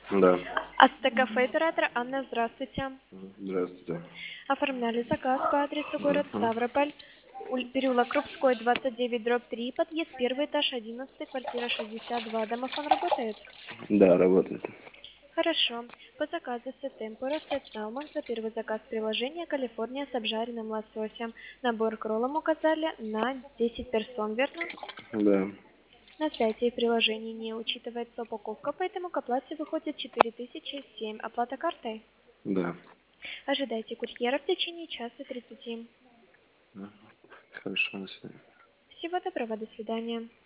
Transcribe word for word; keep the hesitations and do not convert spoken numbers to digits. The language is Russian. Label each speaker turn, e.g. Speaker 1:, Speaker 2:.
Speaker 1: Да.
Speaker 2: Астекафе оператор Анна, здравствуйте.
Speaker 1: Здравствуйте.
Speaker 2: Оформляли заказ по адресу город
Speaker 1: Мгм.
Speaker 2: Ставрополь, уль- переулок Крупской, двадцать девять, дробь три, подъезд первый этаж, одиннадцатый, квартира шестьдесят два. Домофон работает?
Speaker 1: Да, работает.
Speaker 2: Хорошо. По заказу Сетемпура Сет Салмон за первый заказ приложения Калифорния с обжаренным лососем. Набор к роллам указали на десять персон, верно?
Speaker 1: Да.
Speaker 2: На сайте и приложении не учитывается упаковка, поэтому к оплате выходит четыре тысячи семь. Оплата картой?
Speaker 1: Да.
Speaker 2: Ожидайте курьера в течение часа тридцати.
Speaker 1: Мгм. Хорошо, до свидания.
Speaker 2: Всего доброго, до свидания.